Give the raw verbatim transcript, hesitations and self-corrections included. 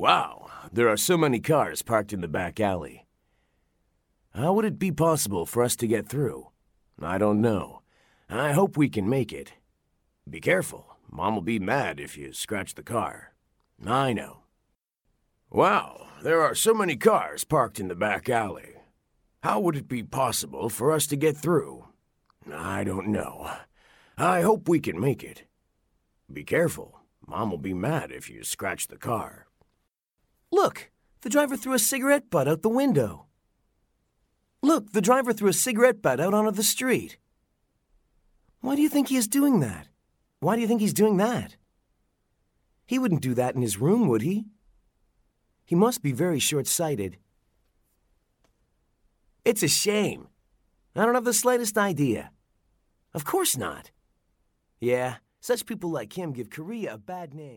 Wow, there are so many cars parked in the back alley. How would it be possible for us to get through? I don't know. I hope we can make it. Be careful. Mom will be mad if you scratch the car. I know. Wow, there are so many cars parked in the back alley. How would it be possible for us to get through? I don't know. I hope we can make it. Be careful. Mom will be mad if you scratch the car. Look, the driver threw a cigarette butt out the window. Look, the driver threw a cigarette butt out onto the street. Why do you think he is doing that? Why do you think he's doing that? He wouldn't do that in his room, would he? He must be very short-sighted. It's a shame. I don't have the slightest idea. Of course not. Yeah, such people like him give Korea a bad name.